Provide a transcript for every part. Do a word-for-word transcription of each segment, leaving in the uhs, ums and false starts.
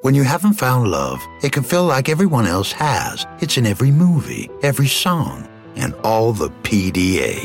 When you haven't found love, it can feel like everyone else has. It's in every movie, every song, and all the P D A.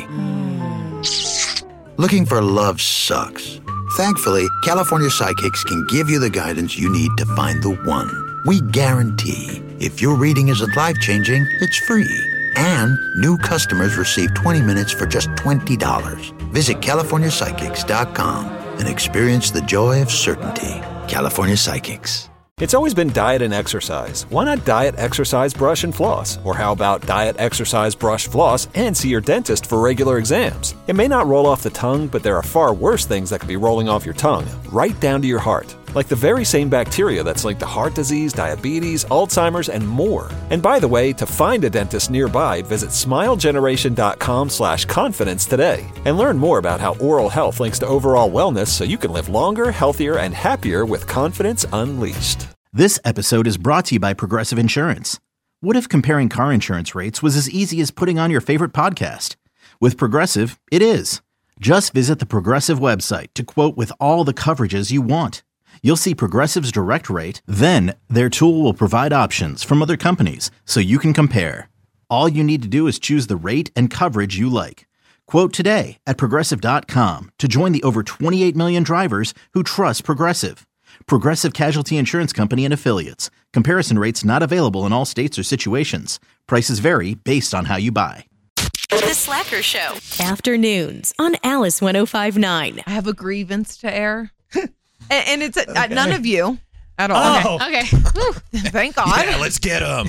Mm. Looking for love sucks. Thankfully, California Psychics can give you the guidance you need to find the one. We guarantee if your reading isn't life-changing, it's free. And new customers receive twenty minutes for just twenty dollars. Visit California Psychics dot com and experience the joy of certainty. California Psychics. It's always been diet and exercise. Why not diet, exercise, brush, and floss? Or how about diet, exercise, brush, floss, and see your dentist for regular exams? It may not roll off the tongue, but there are far worse things that could be rolling off your tongue, right down to your heart. Like the very same bacteria that's linked to heart disease, diabetes, Alzheimer's, and more. And by the way, to find a dentist nearby, visit smilegeneration.com slash confidence today. And learn more about how oral health links to overall wellness so you can live longer, healthier, and happier with confidence unleashed. This episode is brought to you by Progressive Insurance. What if comparing car insurance rates was as easy as putting on your favorite podcast? With Progressive, it is. Just visit the Progressive website to quote with all the coverages you want. You'll see Progressive's direct rate, then their tool will provide options from other companies so you can compare. All you need to do is choose the rate and coverage you like. Quote today at Progressive dot com to join the over twenty-eight million drivers who trust Progressive. Progressive Casualty Insurance Company and Affiliates. Comparison rates not available in all states or situations. Prices vary based on how you buy. The Slacker Show. Afternoons on Alice one oh five point nine. I have a grievance to air. and, and it's a, okay. uh, none of you at all. Oh. Okay. okay. Thank God. Yeah, let's get them.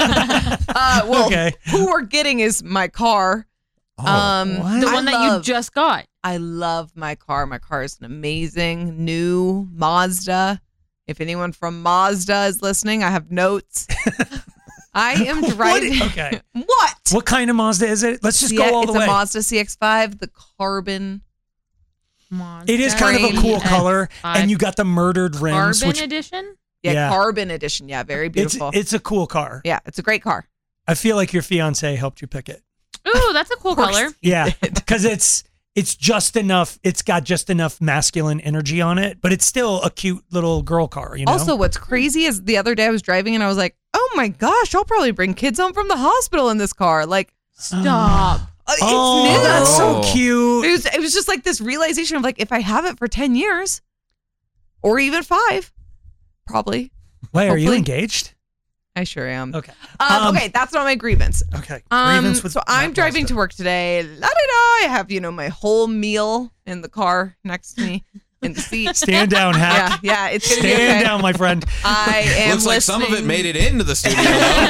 uh, well, okay. who we're getting is my car. Oh, um, what? The one I that love, you just got. I love my car. My car is an amazing new Mazda. If anyone from Mazda is listening, I have notes. I am driving. What? Okay. What? What kind of Mazda is it? Let's just C- go all the it's way. It's a Mazda C X five, the carbon. Mazda. It is kind of a cool C X color, five. and you got the murdered rims. Carbon which, edition? Yeah, Yeah. carbon edition. Yeah, very beautiful. It's, it's a cool car. yeah, it's a great car. I feel like your fiance helped you pick it. Ooh, that's a cool course. color. Yeah, because it's it's just enough. It's got just enough masculine energy on it, but it's still a cute little girl car. You know. Also, what's crazy is the other day I was driving and I was like, oh my gosh, I'll probably bring kids home from the hospital in this car. Like, Stop. uh, it's oh, new. that's so It cute. was, it was just like this realization of like, if I have it for ten years or even five, probably. Wait, are you hopefully- engaged? I sure am. Okay. Um, Um, okay, that's not my grievance. Okay. Um, Grievance with so I'm Matt driving Mazda. to work today. La da da. I have, you know, my whole meal in the car next to me in the seat. Stand down, Hack. Yeah, yeah, it's gonna be Stand okay. down, my friend. I am Looks like some of it listening. made it into the studio.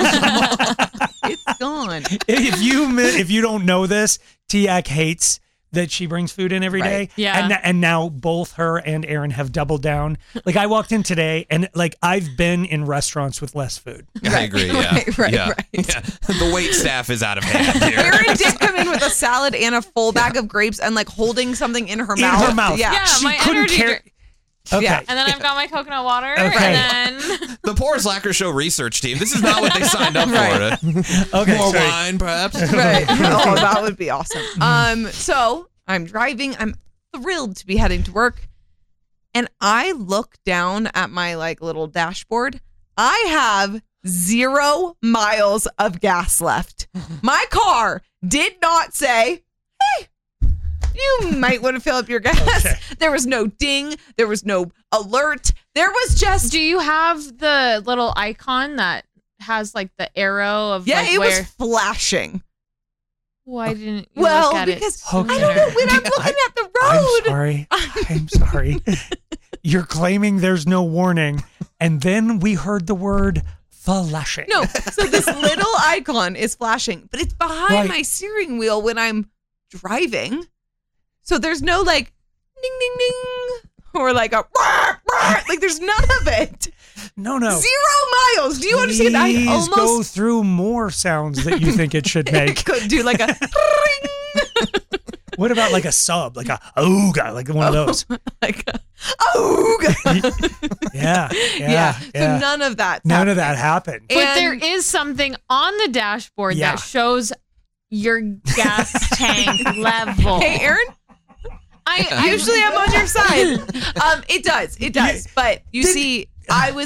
It's gone. If you mi- if you don't know this, Tiak hates that she brings food in every day. Right. Yeah. And and now both her and Aaron have doubled down. Like I walked in today and like I've been in restaurants with less food. I agree. Yeah. Right, right, yeah. right. Yeah. The wait staff is out of hand here. Erin did come in with a salad and a full bag of grapes and like holding something in her In mouth. her mouth. Yeah. Yeah, She my couldn't energy carry. drink. Okay. Yeah. And then I've got my coconut water. Okay. And then The Poor Slacker Show research team. This is not what they signed up Right. for. Okay. More sorry. wine, perhaps. Right. Oh, that would be awesome. Um, so I'm driving. I'm thrilled to be heading to work. And I look down at my like little dashboard. I have zero miles of gas left. My car did not say, hey, you might want to fill up your gas. Okay. There was no ding. There was no alert. There was just, do you have the little icon that has like the arrow of yeah, like it where? was flashing. Why didn't you Well, look at because it? I don't Okay. know when I'm I- looking at the I'm road. sorry. I'm sorry. You're claiming there's no warning, and then we heard the word flashing. No, so this little icon is flashing, but it's behind Right. my steering wheel when I'm driving. So there's no like ding ding ding or like a rah, rah. Like there's none of it. no, no. Zero miles. Do you understand? I Please almost go through more sounds that you think it should make. could do like a ring. What about like a sub, like a ooga, like one of those? like a, oh Yeah, yeah, yeah. yeah. So none of that. None of that happened. But And- there is something on the dashboard Yeah. that shows your gas tank level. Hey, Aaron. I, I Usually I'm on your side. Um, it does, it does. But you Did- see, I was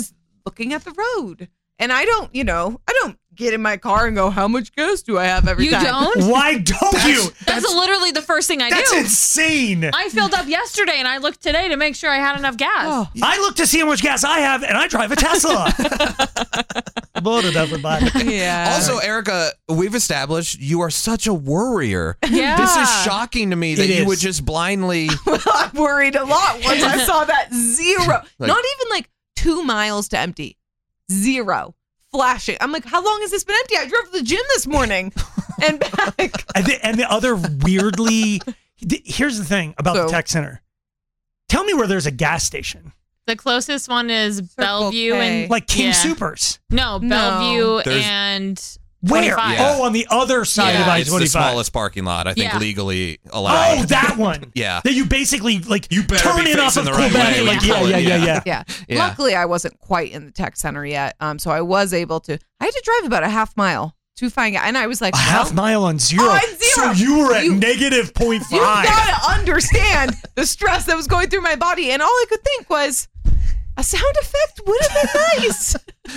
looking at the road. And I don't, you know, I don't get in my car and go, how much gas do I have every You time? don't? Why don't you? That's literally the first thing I That's do. insane. I filled up yesterday and I looked today to make sure I had enough gas. Oh. I look to see how much gas I have, and I drive a Tesla. Loaded, everybody. Yeah. Also, Erica, we've established you are such a worrier. Yeah. This is shocking to me that It you is. would just blindly. I worried a lot once I saw that zero. Like- Not even like two miles to empty. Zero. Flashing. I'm like, how long has this been empty? I drove to the gym this morning and back. And the, and the other weirdly, th- here's the thing about So- the tech center. Tell me where there's a gas station, The closest one is Bellevue K. and like King yeah. Supers. No, No. Bellevue There's- and Where? twenty-five. Yeah. Oh, on the other side Yeah. of I It's the twenty-five. smallest parking lot, I think, Yeah. legally allowed. Oh, that one. Yeah. That you basically like You better turn be in off facing of the right Quebec. way Like, when you yeah, pull yeah, in, yeah, yeah. yeah, Yeah. Yeah. Luckily, I wasn't quite in the tech center yet. Um, so I was able to, I had to drive about a half mile to find out. And I was like, A half well, mile on zero. On zero. So you were at You- negative point you five. gotta understand the stress that was going through my body. And all I could think was, a sound effect would have been nice.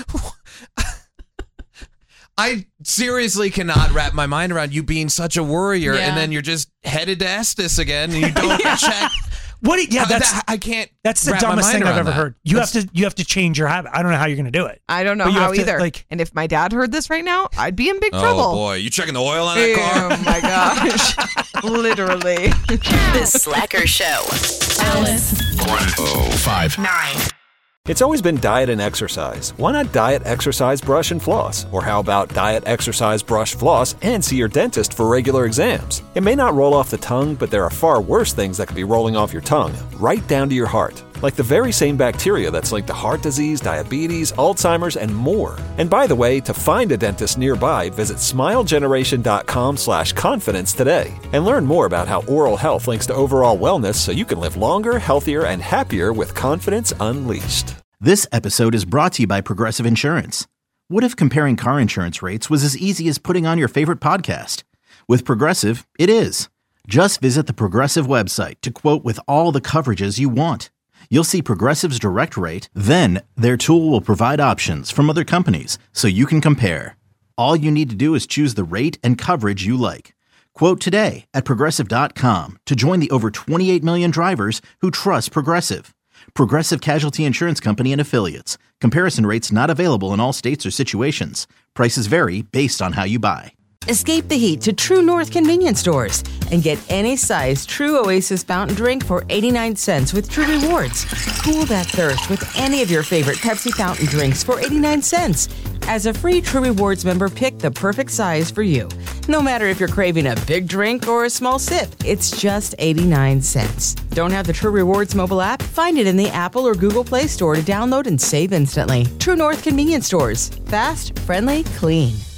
I seriously cannot wrap my mind around you being such a worrier, Yeah. and then you're just headed to Estes again, and you don't check. What? do you- Yeah, How- that's that- I can't. that's the wrap my dumbest mind thing I've around ever that. heard. You That's- have to you have to change your habit. I don't know how you're going to do it. I don't know But you how have to, either. like- and if my dad heard this right now, I'd be in big Oh trouble. boy, you checking the oil on that car? Oh my gosh. Literally. The Slacker Show. Alice. nine. It's always been diet and exercise. Why not diet, exercise, brush, and floss? Or how about diet, exercise, brush, floss, and see your dentist for regular exams? It may not roll off the tongue, but there are far worse things that could be rolling off your tongue, right down to your heart. Like the very same bacteria that's linked to heart disease, diabetes, Alzheimer's, and more. And by the way, to find a dentist nearby, visit smilegeneration.com slash confidence today. And learn more about how oral health links to overall wellness so you can live longer, healthier, and happier with confidence unleashed. This episode is brought to you by Progressive Insurance. What if comparing car insurance rates was as easy as putting on your favorite podcast? With Progressive, it is. Just visit the Progressive website to quote with all the coverages you want. You'll see Progressive's direct rate, then their tool will provide options from other companies so you can compare. All you need to do is choose the rate and coverage you like. Quote today at Progressive dot com to join the over twenty-eight million drivers who trust Progressive. Progressive Casualty Insurance Company and Affiliates. Comparison rates not available in all states or situations. Prices vary based on how you buy. Escape the heat to True North convenience stores and get any size True Oasis fountain drink for eighty-nine cents with True Rewards. Cool that thirst with any of your favorite Pepsi fountain drinks for eighty-nine cents. As a free True Rewards member, pick the perfect size for you. No matter if you're craving a big drink or a small sip, it's just eighty-nine cents. Don't have the True Rewards mobile app? Find it in the Apple or Google Play Store to download and save instantly. True North convenience stores. Fast, friendly, clean.